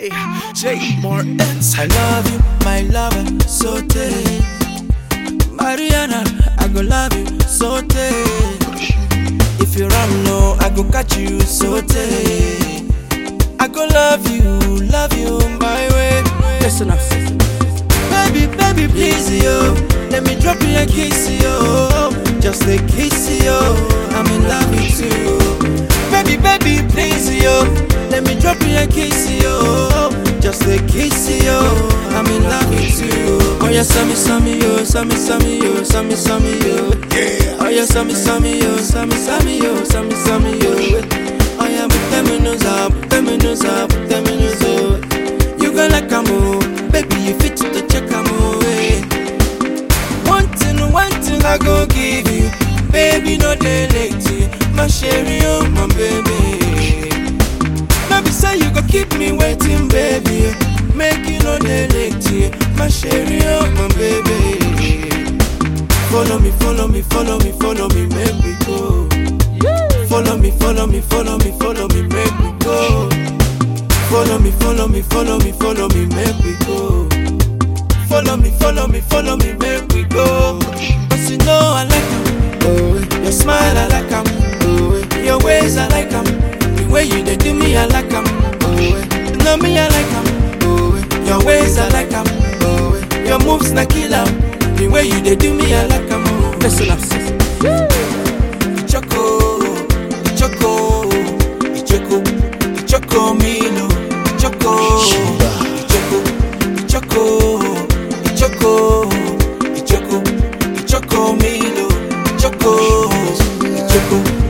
J Martins. I love you, my lover, so take Mariana, I go love you, so take. If you run low, I go catch you, so take. I go love you my way. Listen up, Baby, please, yo. Let me drop you a kiss, yo. Just a kiss, yo. I'm in love with you. Baby, please, yo. Let me drop you a kiss, yo. Just a kiss, yo. I'm in love with you. Oh yeah, sammy, yo, sammy, yo, sammy, yo. Yeah. Oh yeah, sammy, yo, sammy, yo, sammy, yo. Oh yeah, put them in nose up, put them in nose up, put them in nose up. You go like a mo, baby, you fit to check a mo. One thing I go give you, baby, no dey late. My sherry, oh my baby. Now be say you go keep me waiting, baby. Make you no dey late. My sherry, oh my baby. Follow me, make we go. Follow me, make we go. Follow me, make we go. Follow me, make we go. Cause you know I like 'em. Oh, your smile I like 'em. Oh, your ways I like 'em. The way you dey do me I like 'em. Oh, you know me I like 'em. Oh, your ways I like 'em. Oh, your moves na kill 'em. The way you dey do me I like 'em. Oh, Listen up, sis. Choco Milo, Choco Milo, Choco.